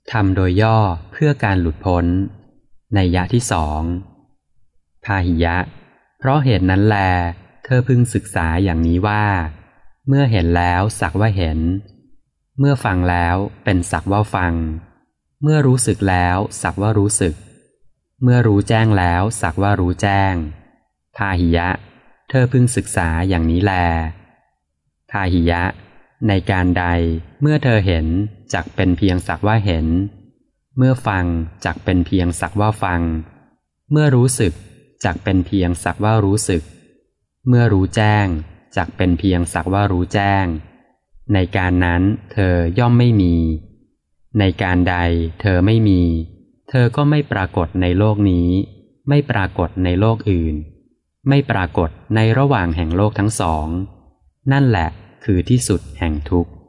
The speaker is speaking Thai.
ทำโดยย่อเพื่อการหลุดพ้นนัยยะที่สองพาหิยะเพราะเหตุนั้นแลเธอพึงศึกษาอย่างนี้ว่าเมื่อเห็นแล้วสักว่าเห็นเมื่อฟังแล้วเป็นสักว่าฟังเมื่อรู้สึกแล้วสักว่ารู้สึกเมื่อรู้แจ้งแล้วสักว่ารู้แจ้งพาหิยะเธอพึงศึกษาอย่างนี้แลพาหิยะในการใดเมื่อเธอเห็นจักเป็นเพียงสักว่าเห็นเมื่อฟังจักเป็นเพียงสักว่าฟังเมื่อรู้สึกจักเป็นเพียงสักว่ารู้สึกเมื่อรู้แจ้งจักเป็นเพียงสักว่ารู้แจ้งในการนั้นเธอย่อมไม่มีในการใดเธอไม่มีเธอก็ไม่ปรากฏในโลกนี้ไม่ปรากฏในโลกอื่นไม่ปรากฏในระหว่างแห่งโลกทั้งสองนั่นแหละคือที่สุดแห่งทุกข์